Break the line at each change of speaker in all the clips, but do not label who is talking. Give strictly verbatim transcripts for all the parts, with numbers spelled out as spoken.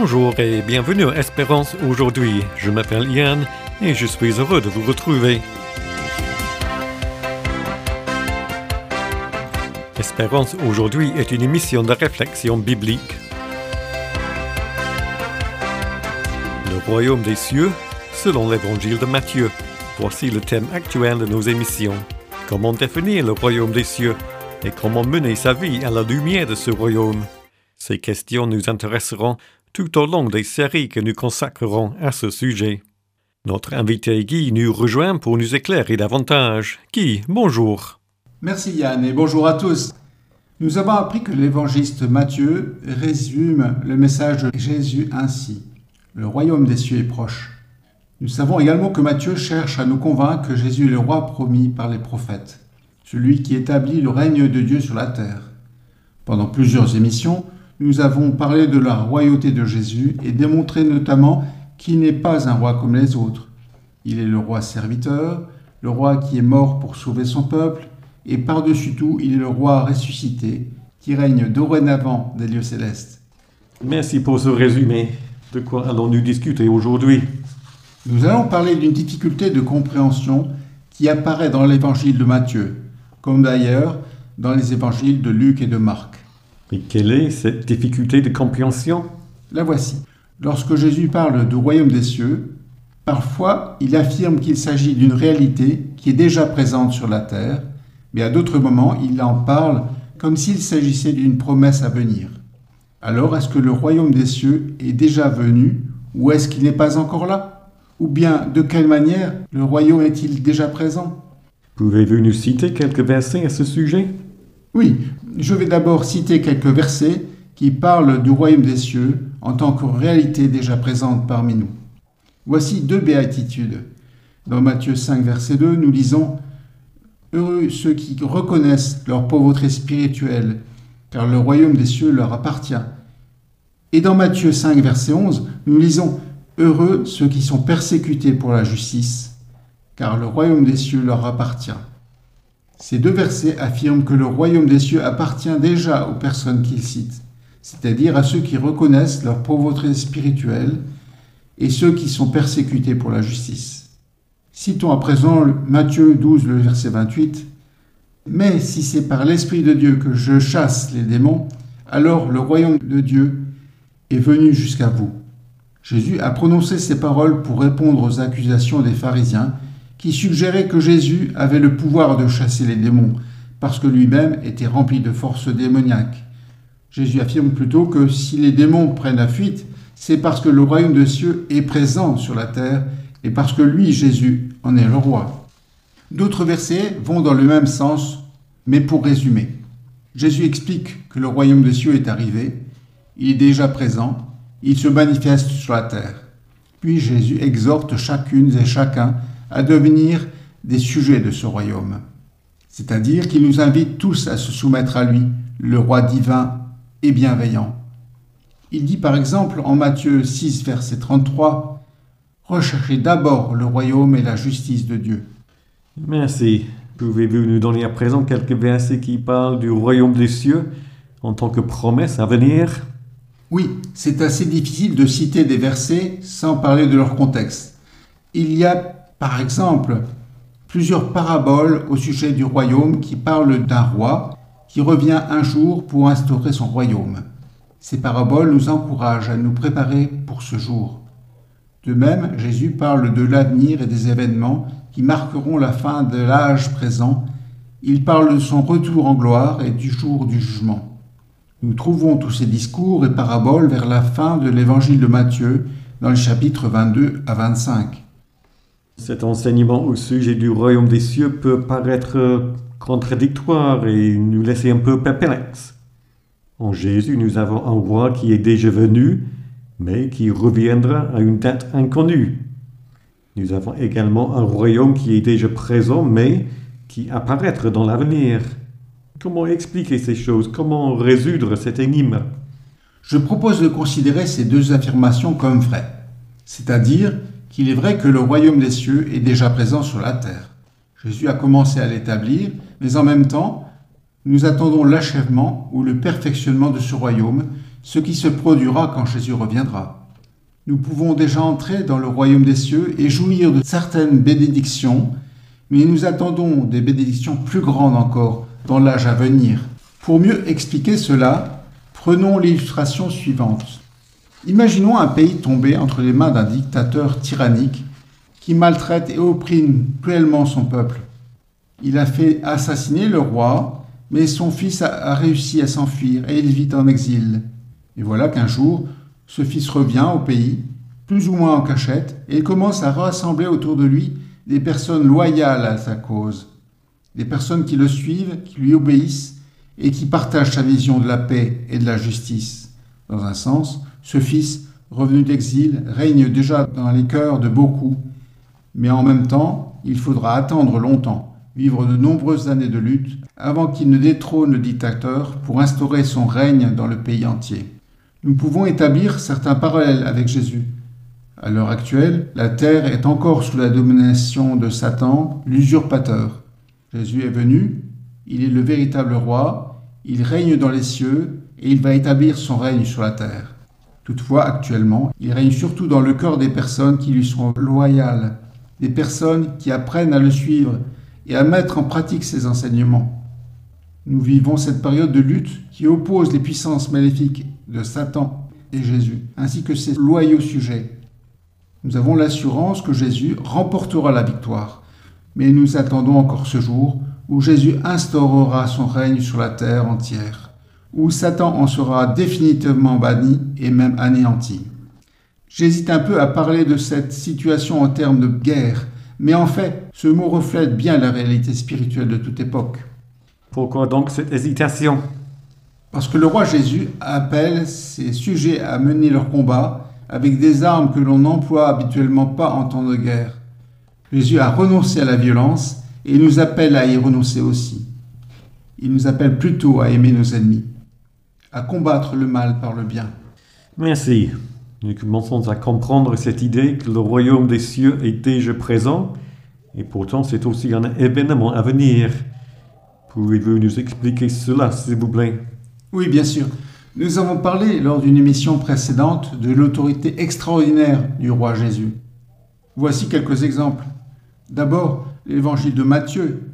Bonjour et bienvenue à Espérance aujourd'hui. Je m'appelle Yann et je suis heureux de vous retrouver. Espérance aujourd'hui est une émission de réflexion biblique. Le royaume des cieux, selon l'évangile de Matthieu. Voici le thème actuel de nos émissions. Comment définir le royaume des cieux et comment mener sa vie à la lumière de ce royaume? Ces questions nous intéresseront tout au long des séries que nous consacrerons à ce sujet. Notre invité Guy nous rejoint pour nous éclairer davantage. Guy, bonjour.
Merci Yann et bonjour à tous. Nous avons appris que l'évangéliste Matthieu résume le message de Jésus ainsi. Le royaume des cieux est proche. Nous savons également que Matthieu cherche à nous convaincre que Jésus est le roi promis par les prophètes, celui qui établit le règne de Dieu sur la terre. Pendant plusieurs émissions, nous avons parlé de la royauté de Jésus et démontré notamment qu'il n'est pas un roi comme les autres. Il est le roi serviteur, le roi qui est mort pour sauver son peuple, et par-dessus tout, il est le roi ressuscité qui règne dorénavant des lieux célestes.
Merci pour ce résumé. De quoi allons-nous discuter aujourd'hui?
Nous allons parler d'une difficulté de compréhension qui apparaît dans l'évangile de Matthieu, comme d'ailleurs dans les évangiles de Luc et de Marc.
Et quelle est cette difficulté de compréhension?
La voici. Lorsque Jésus parle du royaume des cieux, parfois il affirme qu'il s'agit d'une réalité qui est déjà présente sur la terre, mais à d'autres moments il en parle comme s'il s'agissait d'une promesse à venir. Alors est-ce que le royaume des cieux est déjà venu ou est-ce qu'il n'est pas encore là? Ou bien de quelle manière le royaume est-il déjà présent?
Pouvez-vous nous citer quelques versets à ce sujet?
Oui, je vais d'abord citer quelques versets qui parlent du royaume des cieux en tant que réalité déjà présente parmi nous. Voici deux béatitudes. Dans Matthieu cinq, verset deux, nous lisons « Heureux ceux qui reconnaissent leur pauvreté spirituelle, car le royaume des cieux leur appartient. » Et dans Matthieu cinq, verset onze, nous lisons « Heureux ceux qui sont persécutés pour la justice, car le royaume des cieux leur appartient. » Ces deux versets affirment que le royaume des cieux appartient déjà aux personnes qu'ils citent, c'est-à-dire à ceux qui reconnaissent leur pauvreté spirituelle et ceux qui sont persécutés pour la justice. Citons à présent Matthieu douze, le verset vingt-huit. « Mais si c'est par l'Esprit de Dieu que je chasse les démons, alors le royaume de Dieu est venu jusqu'à vous. » Jésus a prononcé ces paroles pour répondre aux accusations des pharisiens qui suggéraient que Jésus avait le pouvoir de chasser les démons parce que lui-même était rempli de forces démoniaques. Jésus affirme plutôt que si les démons prennent la fuite, c'est parce que le royaume des cieux est présent sur la terre et parce que lui, Jésus, en est le roi. D'autres versets vont dans le même sens, mais pour résumer. Jésus explique que le royaume des cieux est arrivé, il est déjà présent, il se manifeste sur la terre. Puis Jésus exhorte chacune et chacun à devenir des sujets de ce royaume. C'est-à-dire qu'il nous invite tous à se soumettre à lui, le roi divin et bienveillant. Il dit par exemple en Matthieu six, verset trente-trois, « Recherchez d'abord le royaume et la justice de Dieu. »
Merci. Pouvez-vous nous donner à présent quelques versets qui parlent du royaume des cieux en tant que promesse à venir?
Oui, c'est assez difficile de citer des versets sans parler de leur contexte. Il y a par exemple, plusieurs paraboles au sujet du royaume qui parlent d'un roi qui revient un jour pour instaurer son royaume. Ces paraboles nous encouragent à nous préparer pour ce jour. De même, Jésus parle de l'avenir et des événements qui marqueront la fin de l'âge présent. Il parle de son retour en gloire et du jour du jugement. Nous trouvons tous ces discours et paraboles vers la fin de l'évangile de Matthieu dans les chapitres vingt-deux à vingt-cinq.
Cet enseignement au sujet du royaume des cieux peut paraître contradictoire et nous laisser un peu perplexes. En Jésus, nous avons un roi qui est déjà venu, mais qui reviendra à une date inconnue. Nous avons également un royaume qui est déjà présent, mais qui apparaîtra dans l'avenir. Comment expliquer ces choses? Comment résoudre cette énigme?
Je propose de considérer ces deux affirmations comme vraies, c'est-à-dire qu'il est vrai que le royaume des cieux est déjà présent sur la terre. Jésus a commencé à l'établir, mais en même temps, nous attendons l'achèvement ou le perfectionnement de ce royaume ce qui se produira quand Jésus reviendra. Nous pouvons déjà entrer dans le royaume des cieux et jouir de certaines bénédictions, mais nous attendons des bénédictions plus grandes encore dans l'âge à venir. Pour mieux expliquer cela, prenons l'illustration suivante. Imaginons un pays tombé entre les mains d'un dictateur tyrannique qui maltraite et opprime cruellement son peuple. Il a fait assassiner le roi, mais son fils a réussi à s'enfuir et il vit en exil. Et voilà qu'un jour, ce fils revient au pays, plus ou moins en cachette, et il commence à rassembler autour de lui des personnes loyales à sa cause, des personnes qui le suivent, qui lui obéissent et qui partagent sa vision de la paix et de la justice. Dans un sens, ce fils, revenu d'exil, règne déjà dans les cœurs de beaucoup, mais en même temps, il faudra attendre longtemps, vivre de nombreuses années de lutte, avant qu'il ne détrône le dictateur pour instaurer son règne dans le pays entier. Nous pouvons établir certains parallèles avec Jésus. À l'heure actuelle, la terre est encore sous la domination de Satan, l'usurpateur. Jésus est venu, il est le véritable roi, il règne dans les cieux et il va établir son règne sur la terre. Toutefois, actuellement, il règne surtout dans le cœur des personnes qui lui sont loyales, des personnes qui apprennent à le suivre et à mettre en pratique ses enseignements. Nous vivons cette période de lutte qui oppose les puissances maléfiques de Satan et Jésus, ainsi que ses loyaux sujets. Nous avons l'assurance que Jésus remportera la victoire, mais nous attendons encore ce jour où Jésus instaurera son règne sur la terre entière, où Satan en sera définitivement banni et même anéanti. J'hésite un peu à parler de cette situation en termes de guerre, mais en fait, ce mot reflète bien la réalité spirituelle de toute époque.
Pourquoi donc cette hésitation?
Parce que le roi Jésus appelle ses sujets à mener leur combat avec des armes que l'on n'emploie habituellement pas en temps de guerre. Jésus a renoncé à la violence et il nous appelle à y renoncer aussi. Il nous appelle plutôt à aimer nos ennemis, à combattre le mal par le bien.
Merci. Nous commençons à comprendre cette idée que le royaume des cieux est déjà présent, et pourtant c'est aussi un événement à venir. Pouvez-vous nous expliquer cela, s'il vous plaît?
Oui, bien sûr. Nous avons parlé lors d'une émission précédente de l'autorité extraordinaire du roi Jésus. Voici quelques exemples. D'abord, l'évangile de Matthieu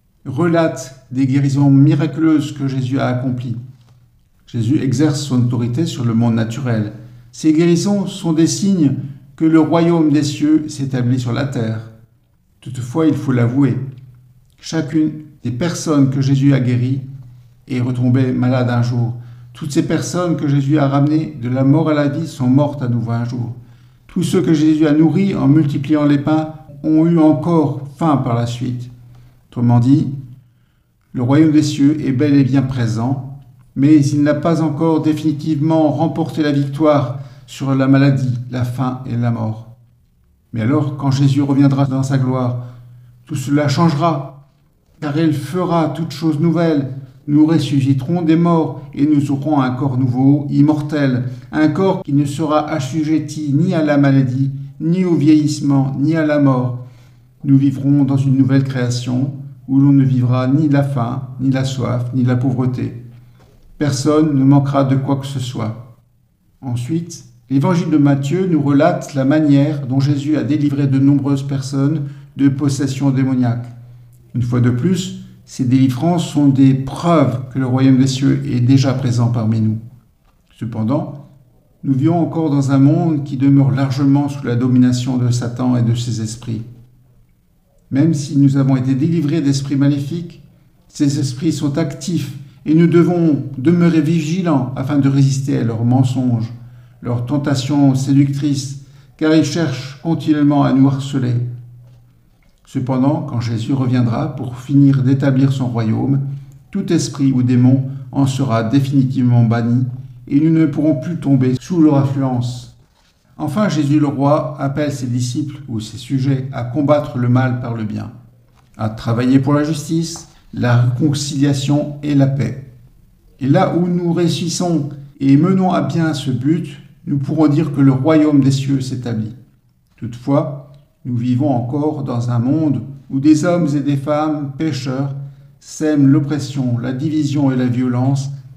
relate des guérisons miraculeuses que Jésus a accomplies. Jésus exerce son autorité sur le monde naturel. Ces guérisons sont des signes que le royaume des cieux s'établit sur la terre. Toutefois, il faut l'avouer, chacune des personnes que Jésus a guéries est retombée malade un jour. Toutes ces personnes que Jésus a ramenées de la mort à la vie sont mortes à nouveau un jour. Tous ceux que Jésus a nourris en multipliant les pains ont eu encore faim par la suite. Autrement dit, le royaume des cieux est bel et bien présent, mais il n'a pas encore définitivement remporté la victoire sur la maladie, la faim et la mort. Mais alors, quand Jésus reviendra dans sa gloire, tout cela changera, car il fera toutes choses nouvelles. Nous ressusciterons des morts et nous aurons un corps nouveau, immortel, un corps qui ne sera assujetti ni à la maladie, ni au vieillissement, ni à la mort. Nous vivrons dans une nouvelle création où l'on ne vivra ni la faim, ni la soif, ni la pauvreté. Personne ne manquera de quoi que ce soit. Ensuite, l'évangile de Matthieu nous relate la manière dont Jésus a délivré de nombreuses personnes de possessions démoniaques. Une fois de plus, ces délivrances sont des preuves que le royaume des cieux est déjà présent parmi nous. Cependant, nous vivons encore dans un monde qui demeure largement sous la domination de Satan et de ses esprits. Même si nous avons été délivrés d'esprits maléfiques, ces esprits sont actifs et nous devons demeurer vigilants afin de résister à leurs mensonges, leurs tentations séductrices, car ils cherchent continuellement à nous harceler. Cependant, quand Jésus reviendra pour finir d'établir son royaume, tout esprit ou démon en sera définitivement banni et nous ne pourrons plus tomber sous leur influence. Enfin, Jésus le roi appelle ses disciples ou ses sujets à combattre le mal par le bien, à travailler pour la justice, la réconciliation et la paix. Et là où nous réussissons et menons à bien ce but, nous pourrons dire que le royaume des cieux s'établit. Toutefois, nous vivons encore dans un monde où des hommes et des femmes pécheurs sèment l'oppression, la division et la violence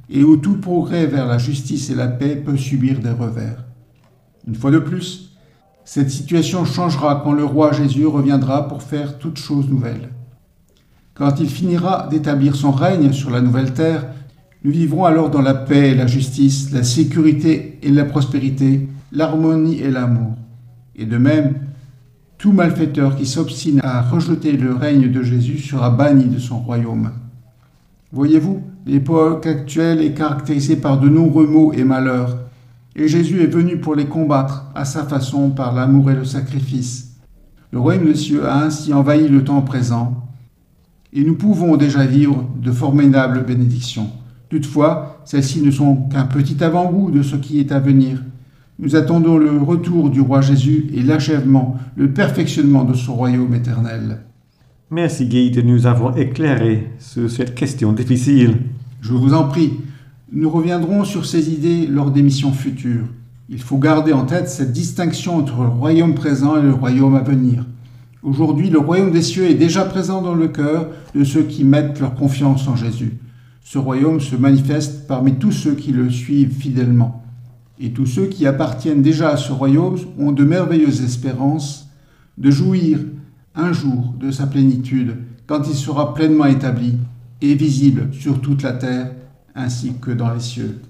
et où tout progrès vers la justice et la paix peut subir des revers. Une fois de plus, cette situation changera quand le roi Jésus reviendra pour faire toutes choses nouvelles. Quand il finira d'établir son règne sur la nouvelle terre, nous vivrons alors dans la paix et la justice, la sécurité et la prospérité, l'harmonie et l'amour. Et de même, tout malfaiteur qui s'obstine à rejeter le règne de Jésus sera banni de son royaume. Voyez-vous, l'époque actuelle est caractérisée par de nombreux maux et malheurs, et Jésus est venu pour les combattre à sa façon par l'amour et le sacrifice. Le royaume des cieux a ainsi envahi le temps présent, et nous pouvons déjà vivre de formidables bénédictions. Toutefois, celles-ci ne sont qu'un petit avant-goût de ce qui est à venir. Nous attendons le retour du roi Jésus et l'achèvement, le perfectionnement de son royaume éternel.
Merci Guy de nous avoir éclairé sur cette question difficile.
Je vous en prie, nous reviendrons sur ces idées lors d'émissions futures. Il faut garder en tête cette distinction entre le royaume présent et le royaume à venir. Aujourd'hui, le royaume des cieux est déjà présent dans le cœur de ceux qui mettent leur confiance en Jésus. Ce royaume se manifeste parmi tous ceux qui le suivent fidèlement. Et tous ceux qui appartiennent déjà à ce royaume ont de merveilleuses espérances de jouir un jour de sa plénitude quand il sera pleinement établi et visible sur toute la terre ainsi que dans les cieux.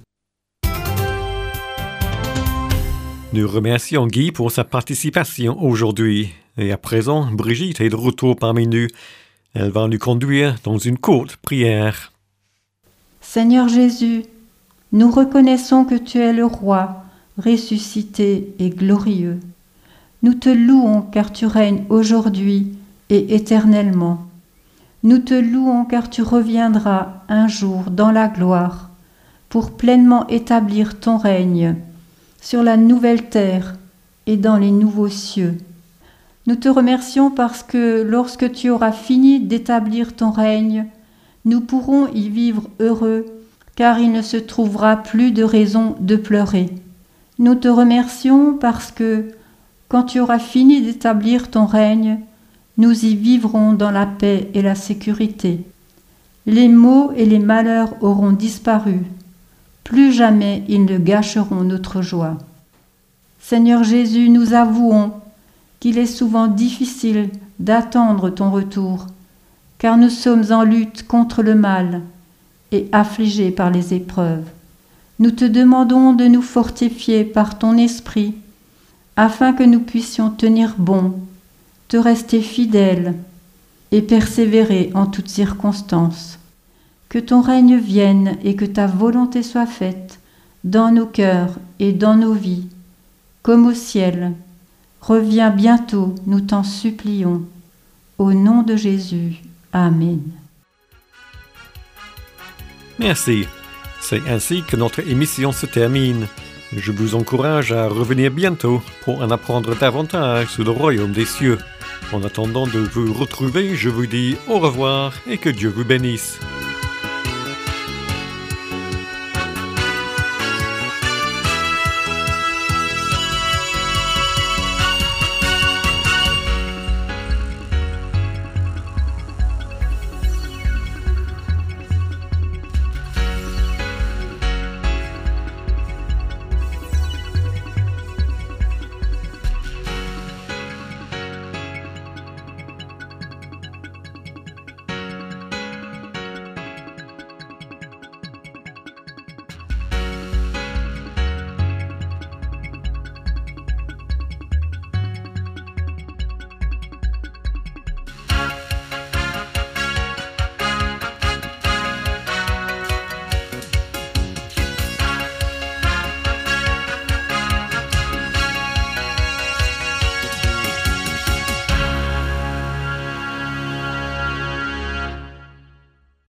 Nous remercions Guy pour sa participation aujourd'hui. Et à présent, Brigitte est de retour parmi nous. Elle va nous conduire dans une courte prière.
Seigneur Jésus, nous reconnaissons que tu es le roi, ressuscité et glorieux. Nous te louons car tu règnes aujourd'hui et éternellement. Nous te louons car tu reviendras un jour dans la gloire pour pleinement établir ton règne sur la nouvelle terre et dans les nouveaux cieux. Nous te remercions parce que lorsque tu auras fini d'établir ton règne, nous pourrons y vivre heureux, car il ne se trouvera plus de raison de pleurer. Nous te remercions parce que, quand tu auras fini d'établir ton règne, nous y vivrons dans la paix et la sécurité. Les maux et les malheurs auront disparu. Plus jamais ils ne gâcheront notre joie. Seigneur Jésus, nous avouons qu'il est souvent difficile d'attendre ton retour, car nous sommes en lutte contre le mal et affligés par les épreuves. Nous te demandons de nous fortifier par ton esprit, afin que nous puissions tenir bon, te rester fidèles et persévérer en toutes circonstances. Que ton règne vienne et que ta volonté soit faite dans nos cœurs et dans nos vies, comme au ciel. Reviens bientôt, nous t'en supplions. Au nom de Jésus. Amen.
Merci. C'est ainsi que notre émission se termine. Je vous encourage à revenir bientôt pour en apprendre davantage sur le royaume des cieux. En attendant de vous retrouver, je vous dis au revoir et que Dieu vous bénisse.